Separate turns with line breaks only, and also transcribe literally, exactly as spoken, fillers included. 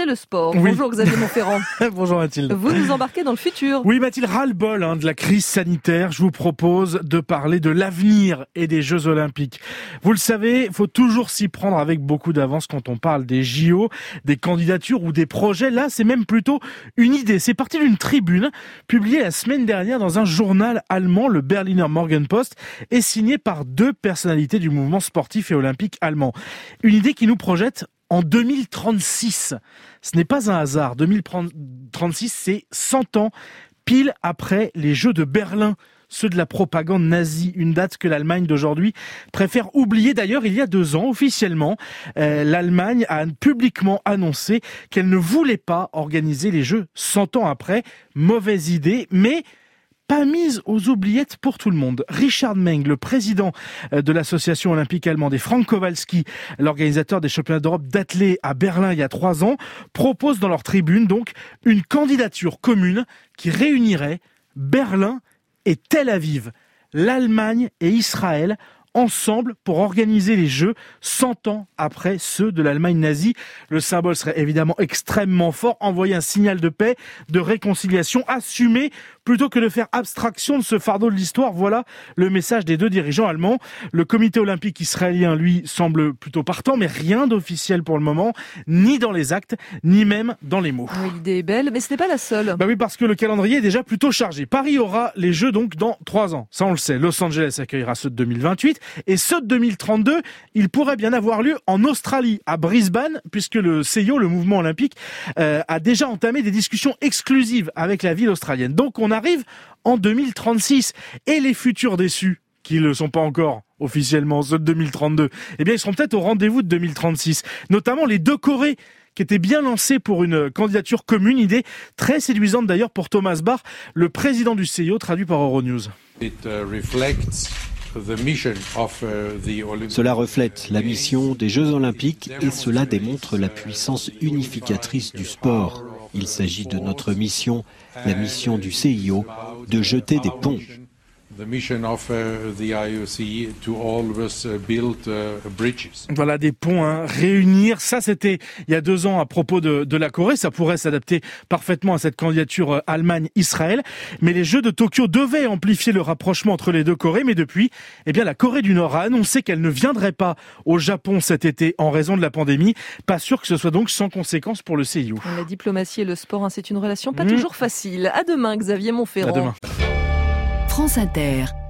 c'est le sport.
Oui.
Bonjour Xavier Montferrand.
Bonjour Mathilde.
Vous nous embarquez dans le futur.
Oui Mathilde, ras-le-bol hein, de la crise sanitaire. Je vous propose de parler de l'avenir et des Jeux Olympiques. Vous le savez, il faut toujours s'y prendre avec beaucoup d'avance quand on parle des J O, des candidatures ou des projets. Là, c'est même plutôt une idée. C'est parti d'une tribune publiée la semaine dernière dans un journal allemand, le Berliner Morgenpost, et signée par deux personnalités du mouvement sportif et olympique allemand. Une idée qui nous projette en deux mille trente-six. Ce n'est pas un hasard. deux mille trente-six, c'est cent ans, pile après les Jeux de Berlin, ceux de la propagande nazie, une date que l'Allemagne d'aujourd'hui préfère oublier. D'ailleurs, il y a deux ans, officiellement, euh, l'Allemagne a publiquement annoncé qu'elle ne voulait pas organiser les Jeux cent ans après. Mauvaise idée, mais pas mise aux oubliettes pour tout le monde. Richard Meng, le président de l'association olympique allemande, et Frank Kowalski, l'organisateur des championnats d'Europe d'athlé à Berlin il y a trois ans, proposent dans leur tribune donc une candidature commune qui réunirait Berlin et Tel Aviv, l'Allemagne et Israël, ensemble pour organiser les Jeux cent ans après ceux de l'Allemagne nazie. Le symbole serait évidemment extrêmement fort, envoyer un signal de paix, de réconciliation, assumer plutôt que de faire abstraction de ce fardeau de l'histoire. Voilà le message des deux dirigeants allemands. Le comité olympique israélien, lui, semble plutôt partant, mais rien d'officiel pour le moment, ni dans les actes, ni même dans les mots.
Oui, l'idée est belle, mais ce n'est pas la seule.
Bah oui, parce que le calendrier est déjà plutôt chargé. Paris aura les Jeux donc dans trois ans. Ça, on le sait. Los Angeles accueillera ceux de deux mille vingt-huit. Et ceux de deux mille trente-deux, ils pourraient bien avoir lieu en Australie, à Brisbane, puisque le C I O, le mouvement olympique, euh, a déjà entamé des discussions exclusives avec la ville australienne. Donc on arrive en deux mille trente-six. Et les futurs déçus, qui ne le sont pas encore officiellement, ceux de deux mille trente-deux, eh bien ils seront peut-être au rendez-vous de deux mille trente-six. Notamment les deux Corées, qui étaient bien lancés pour une candidature commune, idée très séduisante d'ailleurs pour Thomas Bach, le président du C I O, traduit par Euronews.
It, uh, reflects the mission of, uh, the Olympic...
Cela reflète la mission des Jeux Olympiques et cela démontre la puissance unificatrice du sport. Il s'agit de notre mission, la mission du C I O, de jeter des ponts.
The mission of uh, the I O C to always uh, build uh, bridges.
Voilà, des ponts, hein, réunir. Ça, c'était il y a deux ans à propos de, de la Corée. Ça pourrait s'adapter parfaitement à cette candidature euh, Allemagne-Israël. Mais les Jeux de Tokyo devaient amplifier le rapprochement entre les deux Corées. Mais depuis, eh bien, la Corée du Nord a annoncé qu'elle ne viendrait pas au Japon cet été en raison de la pandémie. Pas sûr que ce soit donc sans conséquence pour le C I O.
La diplomatie et le sport, hein, c'est une relation pas
mmh.
toujours facile. À demain, Xavier Montferrand.
À demain.
France Inter.